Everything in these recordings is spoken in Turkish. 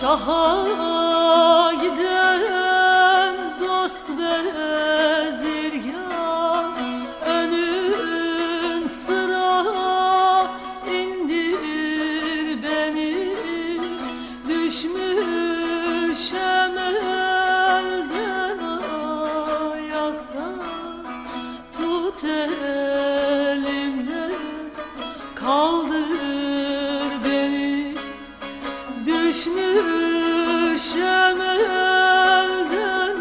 Şaha giden dost bezirgan, önün sıra indir beni. Düşmüşem elden ayakta, tut elimden kaldır beni. Düşmüşem elden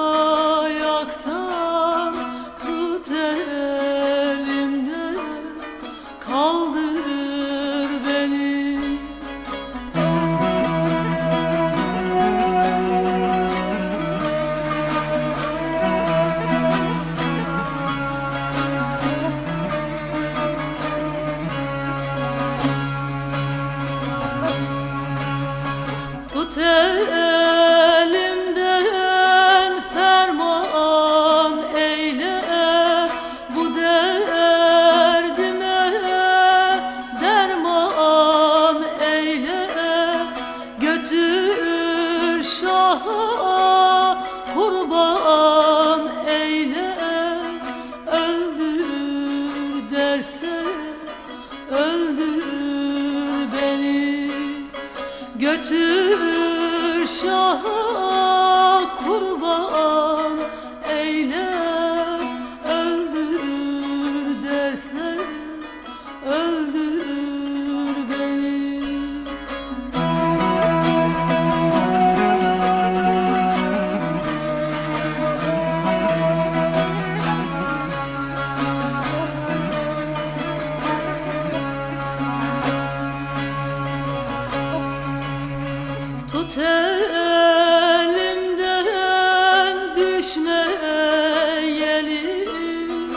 ayaktan, tut elimden kaldır beni. Tut elimden ferman eyle, bu derdime derman eyle. Götür şaha kurban eyle, öldür derse öldür beni. Götür şaha kurban eyle, öldür derse öldür beni. Tut elimden düşmeyelim,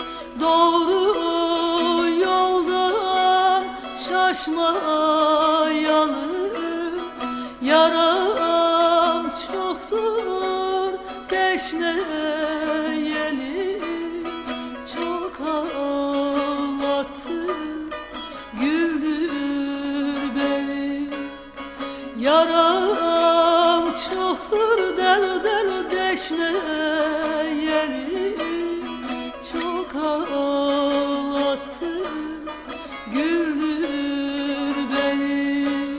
doğru yoldan şaşmayalım. Yaram çoktur deşmeyelim, çok ağlattı güldür beni. Yaram çoktur del del deşmeyelim, çok ağlattı güldür beni.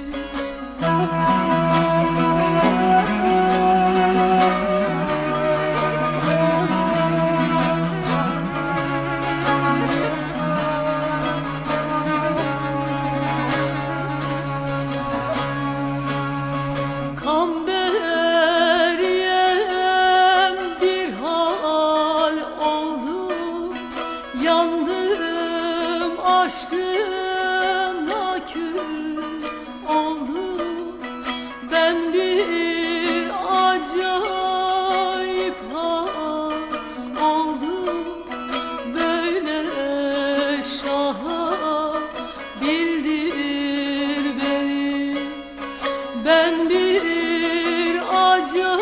Kamberiyem bir hal oldum, yandım aşkına kül oldum. Ben bir acayip hal oldum, böyle şaha bildir beni. Ben bir acayip